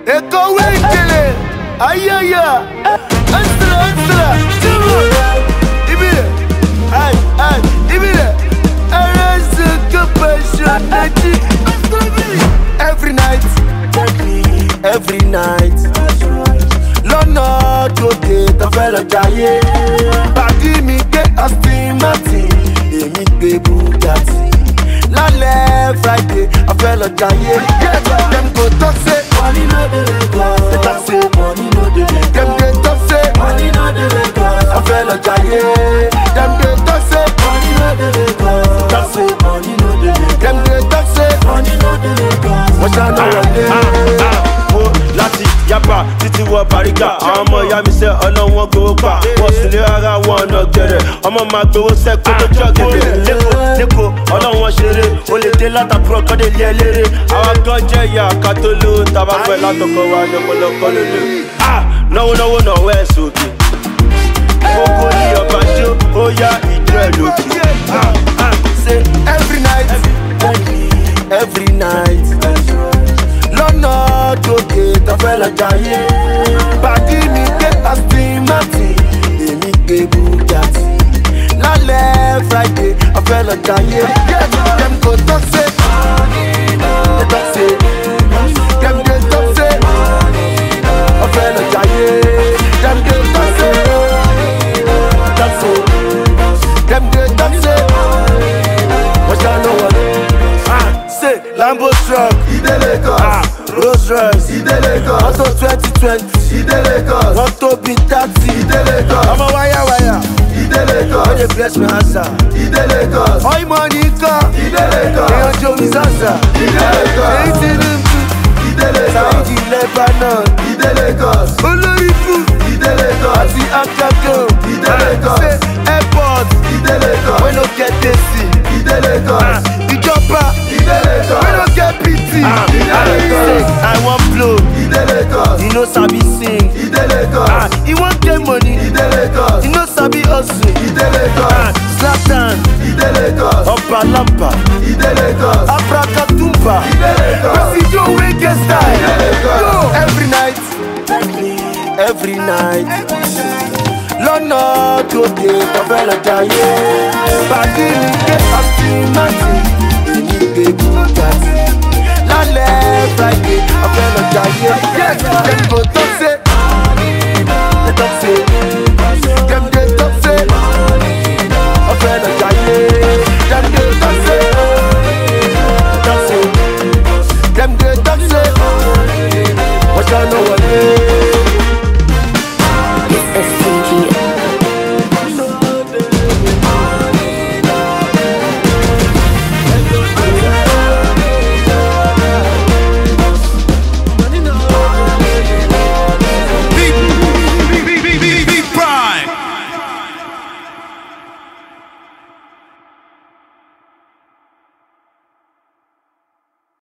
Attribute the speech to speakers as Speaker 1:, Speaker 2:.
Speaker 1: Eko wekele. Ayaya. Ansela. Ibile. Ay. Ibile. Arasa compassion. Every night. Lọ́nà tóde tó fẹ́ lọ jayé. Pàdí mi gbé Aston Martin, èmi gbé Bugatti. Lálẹ́ Friday, a fẹ́ lọ jayé. Dem go talk say money no dey Lagos. They talk say money no dey Lagos. Dem dey talk say money no dey Lagos. A fẹ́ lọ jayé. Dem dey talk say money no dey Lagos. They talk say money no dey Lagos. Dem dey talk say money no dey Lagos. Wọ́n ṣáná wọlé.
Speaker 2: Láti yapa títí wọ Bàrígà, àwọn ọmọ ìyá mi sẹ́ ọ̀nà wọn gbowó pa. Wọ́n sì lé ara wọn ọ̀nà gẹ̀rẹ̀, ọmọ máa gbowó sẹ́kọ̀ọ́ tó jọ gẹ̀rẹ̀. Lẹ́kọ̀ọ́ ọlọ́run wọn ṣeré, o lè dé látàkùrọ̀ kọ́dé lé ẹlẹ́rẹ́. Àwọn gan jẹ́ ìyá ká tó lówó, tàbá fẹ́ látọkọ̀ wa ní ọ̀pọ̀lọpọ̀ lélẹ̀. Náwó náwó ẹ̀ sókè. Gbogbo ní ọba jó, ó yá ìjọ ẹ̀ lókè.
Speaker 1: Say every night. Lọ́nà tóde tó fẹ́ lọ jayé. Pàdí mi gbé Aston Martin, èmi gbé Bugatti. Lálẹ́ Friday, a fẹ́ lọ jayé. Dem go talk say they talk say dem dey talk say a fẹ́ lọ jayé. Dem dey talk say dem dey talk say wọ́n ṣá ló wọlé. Say Lambo truck, Ide Lagos. Rolls Royce, Ide Lagos. Auto 2020, Ide Lagos. Want to be taxi, Ide Lagos. I'm a wire, Ide Lagos. When you bless me answer, Ide Lagos. Oi money car, Ide Lagos. They on Joe Mizanza, Ide Lagos. They Ide Lagos. Saudi Lebanon, Ide Lagos. Olorifu, Ide Lagos. Ati Akago, Ide Lagos. Say airport, Ide Lagos. We no get AC, Ide Lagos. Ìjọba, Ide Lagos. We no get PT, Ide Lagos. I want blow, Ide Lagos. You know sabi sing, Ide Lagos. You want get money, Ide Lagos. You know sabi hustle, Ide Lagos. Zlatan, Ide Lagos. Opa Lampa, Ide Lagos. Abracadabra, Ide Lagos. Presidio wey get style, Ide Lagos. Yo, every night. Lọ́nà tóde tó fẹ́ lọ jayé. Pàdí mi gbé Aston Martin, èmi gbé Bugatti.